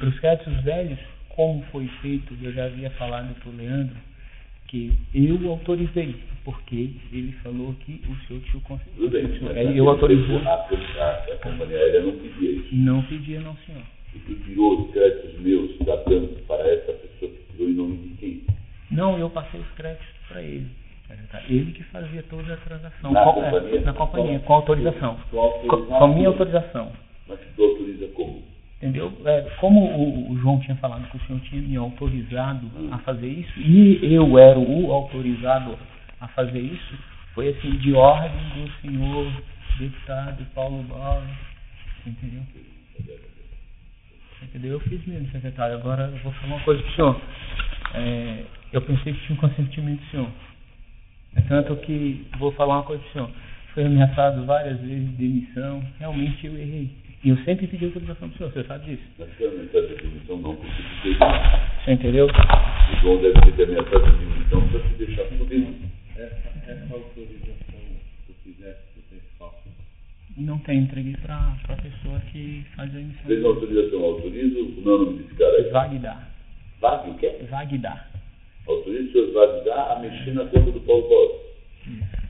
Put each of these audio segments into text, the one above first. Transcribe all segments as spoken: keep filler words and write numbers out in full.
Os créditos velhos, como foi feito, eu já havia falado para o Leandro, que eu autorizei, porque ele falou que o seu tio conseguiu. Eu autorizei. A, a, a companhia aérea não pedia isso. Não pedia, não, senhor. E tu tirou os créditos meus da banca para essa pessoa que tirou em nome de quem? Não, eu passei os créditos para ele. Ele que fazia toda a transação. Na com, companhia? É, na companhia, com autorização. Com, com, com a minha autorização. Mas tu autoriza como? Entendeu? É, como o, o João tinha falado que o senhor tinha me autorizado hum. a fazer isso, e eu era o autorizado a fazer isso, foi assim, de ordem do senhor deputado Paulo Bauer, entendeu? Entendeu? Eu fiz mesmo, secretário. Agora eu vou falar uma coisa pro senhor. É, eu pensei que tinha um consentimento do senhor. É tanto que vou falar uma coisa pro senhor. Foi ameaçado várias vezes de demissão. Realmente eu errei. E eu sempre pedi autorização do senhor, você sabe disso? Mas se ameaçado de demissão não, porque tu fez. Você entendeu? O João deve ter ameaçado de demissão para te deixar fodido. Essa, essa autorização que tu fizeste, tu tens falta? Não tem, entreguei para a pessoa que faz a emissão. Fez uma autorização, autorizo o nome desse cara aí. Vagdar. Vag o quê? Vagdar. Autoriza o senhor Vagdar a mexer na conta do Paulo Bauer. Isso.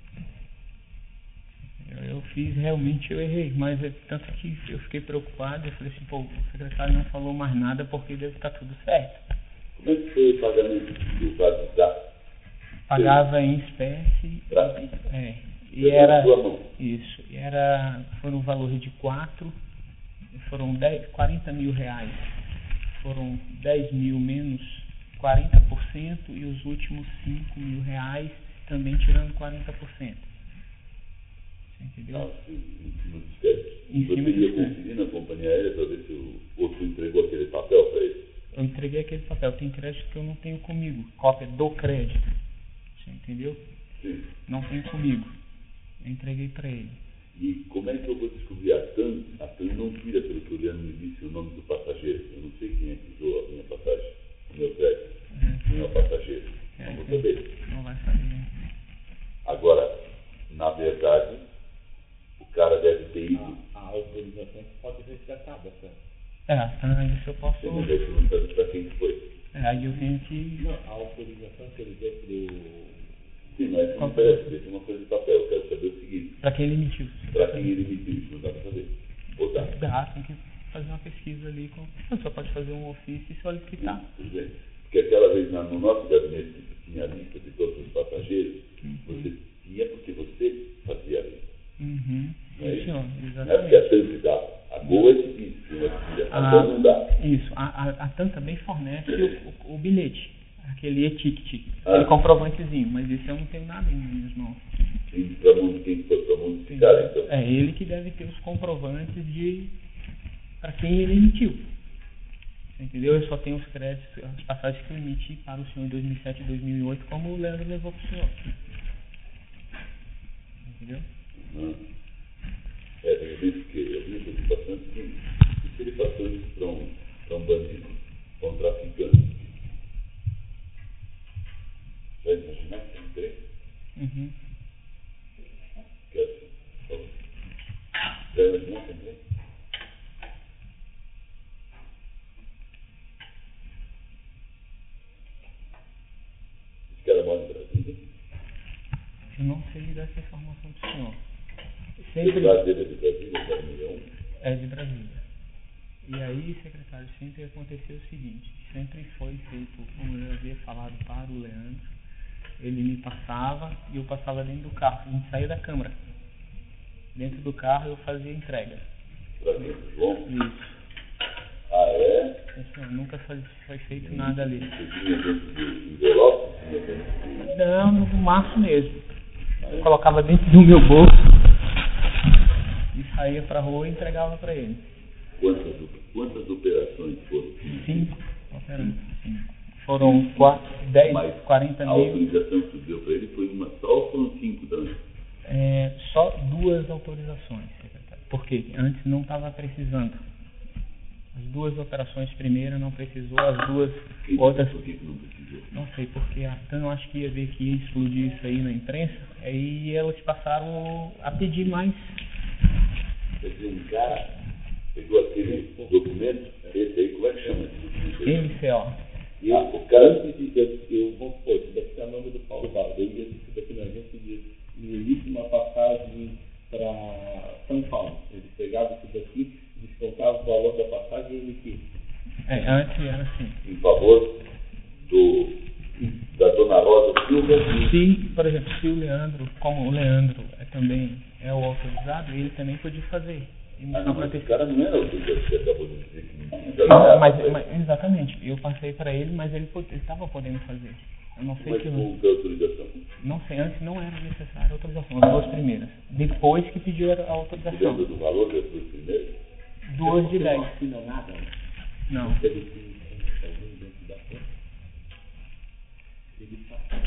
Eu fiz, realmente eu errei, mas é tanto que eu fiquei preocupado, eu falei assim, pô, o secretário não falou mais nada porque deve estar tudo certo. Como é que foi o pagamento do Vagdar? Pagava em espécie. Pra mim? É. E era, sua mão. isso, e era, foram um valor de quatro, foram dez, quarenta mil reais, foram dez mil menos quarenta por cento e os últimos cinco mil reais também tirando quarenta por cento. Entendeu? Ah, em cima dos créditos. Em Você cima ia dos conferir na companhia aérea para ver se o outro entregou aquele papel para ele? Eu entreguei aquele papel, tem crédito que eu não tenho comigo, cópia do crédito. Você entendeu? Sim. Não tenho comigo. Eu entreguei para ele. E como é que eu vou descobrir? A TAM, a TAM não tira, pelo que o Leandro me disse, o nome do passageiro. Eu não sei quem é que usou a minha passagem, o meu crédito. É. Não é o passageiro. É, não vou tem, saber. não vai saber. Agora, na verdade, o cara deve ter ido. A, a autorização pode ser resgatada, certo? É, então isso eu posso. Você não deve perguntar para quem foi. É, aí eu tenho que. Não, a autorização que ele deu pro. Sim, mas não interessa, isso é uma coisa de papel. Eu quero saber o seguinte: Para quem ele emitiu. para quem ele emitiu, isso não dá para saber. Ou dá? Dá, tem que fazer uma pesquisa ali. Com... Você só pode fazer um ofício e solicitar. Sim, tudo bem. Porque aquela vez na, no nosso gabinete que tinha a lista de todos os passageiros, Uhum. você tinha porque você fazia a lista. Uhum. Não é Isso, isso? senhor, Não é porque a exatamente. TAM dá. A Gol é difícil, a Ah, TAM não dá. Isso, a, a, a TAM também fornece o, o, o bilhete, aquele e-ticket, Ah. aquele comprovantezinho, mas esse eu não tenho nada em minhas mãos. Sim, para mão de quem foi para mão desse cara, então. É ele que deve ter os comprovantes de para quem ele emitiu. Entendeu? Eu só tenho os créditos, as passagens que eu emiti para o senhor em dois mil e sete e dois mil e oito, como o Leandro levou para o senhor. Entendeu? Uhum. É, de repente, que eu vi uma preocupação seguinte: e se ele passou isso para um, para um bandido, para um traficante? Já imaginar que tem três? Uhum. Que é assim, por favor. Já imaginou que tem três? Esse cara mora em Brasília? Eu não sei dessa informação do senhor. O Sempre lado dele é de Brasília, zero milhão. é de Brasília. E aí, secretário, sempre aconteceu o seguinte, sempre foi feito, como eu havia falado para o Leandro, ele me passava e eu passava dentro do carro, a gente saía da câmara. Dentro do carro eu fazia a entrega. Para mim, João? Isso. Ah, é? Isso, nunca foi, foi feito nada ali. Você tinha dentro do envelope? Tinha dentro do... Não, no maço mesmo. Eu colocava dentro do meu bolso e saía pra rua e entregava para ele. Quantas, quantas operações foram? Cinco operantes. Cinco. Foram quatro, dez, Mas quarenta a mil. autorização que tu deu para ele foi uma só ou foram cinco também? É, só duas autorizações, secretário. Por quê? Antes não estava precisando. As duas operações primeira não precisou, as duas Que, outras. por que que não precisou? Não sei, porque a TAM acho que ia ver que ia explodir isso aí na imprensa, aí elas passaram a pedir mais. Quer dizer, um cara pegou aquele documento, esse aí, como é que M C O. Eu, Ah, o cara- antes de, eu, eu vou supor, isso daqui é o nome do Paulo Valdo. Eu ia isso daqui na agência de no início uma passagem para São Paulo. Ele pegava isso daqui, descontava o valor da passagem e emitia. É, antes era assim. Em favor do, da dona Rosa Silva e Se, por exemplo, se o Leandro, como o Leandro é também é o autorizado, ele também podia fazer. Ah, Emissão não, para mas o terceiro. cara não era o que você acabou de dizer que não tinha. Não, mas, mas- exatamente, eu passei para ele, mas ele estava podendo fazer. Eu não sei Mas que eu, com que autorização? não sei, antes não era necessária a autorização, as duas primeiras. Depois que pediu a Você autorização, lembra do valor das duas primeiras? duas de Você dez. não assina nada, né? Não. Teve que alguém dentro da conta. Ele passa.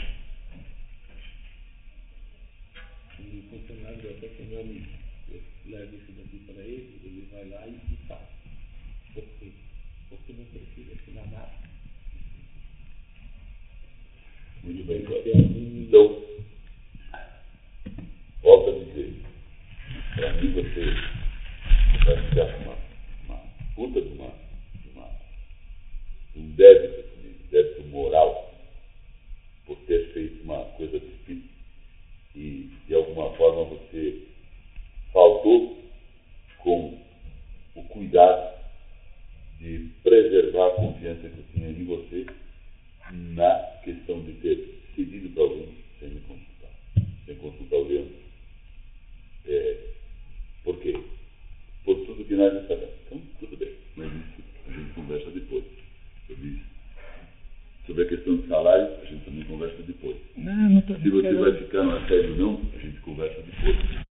E o funcionário até que é meu amigo. Eu levo isso daqui para ele, ele vai lá e e faz. Por quê? Porque não precisa assinar nada. Muito bem, Tem claro. que ter algum- Então, volto a dizer, para mim você vai ficar com uma, uma puta de uma, de uma, de um débito comigo, débito moral, por ter feito uma coisa difícil e de alguma forma você faltou com o cuidado de preservar a confiança que eu tinha em você na